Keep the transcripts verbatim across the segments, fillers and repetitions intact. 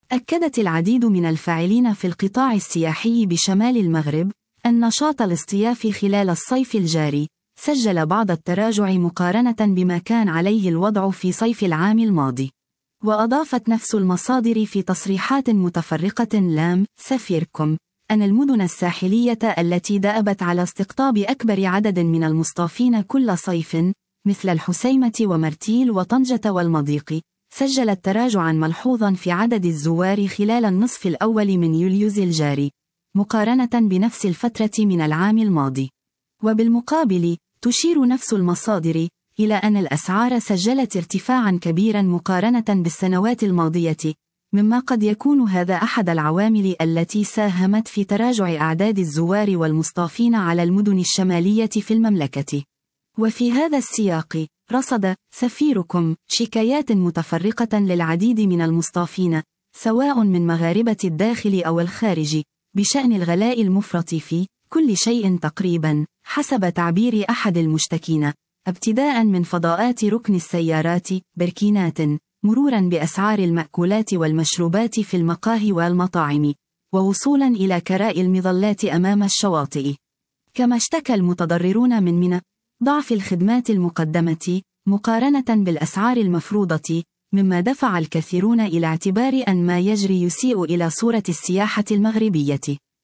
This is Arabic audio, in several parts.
أكدت العديد من الفاعلين في القطاع السياحي بشمال المغرب أن نشاط الاصطياف خلال الصيف الجاري سجل بعض التراجع مقارنة بما كان عليه الوضع في صيف العام الماضي. وأضافت نفس المصادر في تصريحات متفرقة لام سفيركم أن المدن الساحلية التي دأبت على استقطاب أكبر عدد من المصطافين كل صيف مثل الحسيمة ومرتيل وطنجة والمضيق سجلت تراجعا ملحوظا في عدد الزوار خلال النصف الأول من يوليوز الجاري مقارنة بنفس الفترة من العام الماضي. وبالمقابل تشير نفس المصادر إلى أن الأسعار سجلت ارتفاعا كبيرا مقارنة بالسنوات الماضية، مما قد يكون هذا أحد العوامل التي ساهمت في تراجع أعداد الزوار والمصطافين على المدن الشمالية في المملكة. وفي هذا السياق رصد سفيركم شكايات متفرقة للعديد من المصطافين سواء من مغاربة الداخل أو الخارج بشأن الغلاء المفرط في كل شيء تقريبا حسب تعبير أحد المشتكين، ابتداء من فضاءات ركن السيارات بركينات مرورا بأسعار المأكولات والمشروبات في المقاهي والمطاعم ووصولا إلى كراء المظلات أمام الشواطئ. كما اشتكى المتضررون من منى ضعف الخدمات المقدمة مقارنة بالأسعار المفروضة، مما دفع الكثيرون إلى اعتبار أن ما يجري يسيء إلى صورة السياحة المغربية.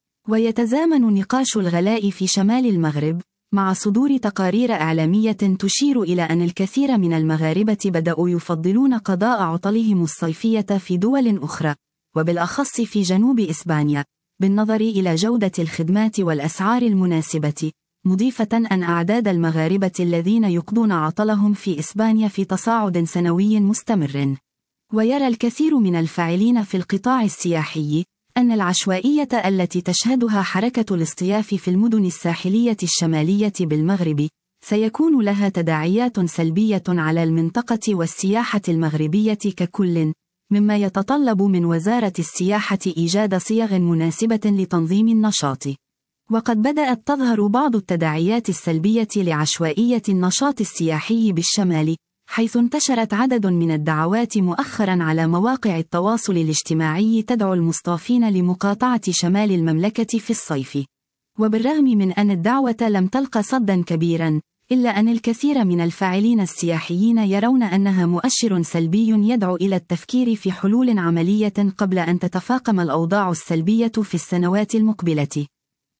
ويتزامن نقاش الغلاء في شمال المغرب مع صدور تقارير إعلامية تشير إلى أن الكثير من المغاربة بدأوا يفضلون قضاء عطلهم الصيفية في دول أخرى وبالأخص في جنوب إسبانيا بالنظر إلى جودة الخدمات والأسعار المناسبة، مضيفة أن أعداد المغاربة الذين يقضون عطلهم في إسبانيا في تصاعد سنوي مستمر. ويرى الكثير من الفاعلين في القطاع السياحي أن العشوائية التي تشهدها حركة الاصطياف في المدن الساحلية الشمالية بالمغرب سيكون لها تداعيات سلبية على المنطقة والسياحة المغربية ككل، مما يتطلب من وزارة السياحة إيجاد صيغ مناسبة لتنظيم النشاط. وقد بدأت تظهر بعض التداعيات السلبية لعشوائية النشاط السياحي بالشمال، حيث انتشرت عدد من الدعوات مؤخرا على مواقع التواصل الاجتماعي تدعو المصطافين لمقاطعة شمال المملكة في الصيف. وبالرغم من أن الدعوة لم تلقى صدًا كبيرا، إلا أن الكثير من الفاعلين السياحيين يرون أنها مؤشر سلبي يدعو إلى التفكير في حلول عملية قبل أن تتفاقم الأوضاع السلبية في السنوات المقبلة.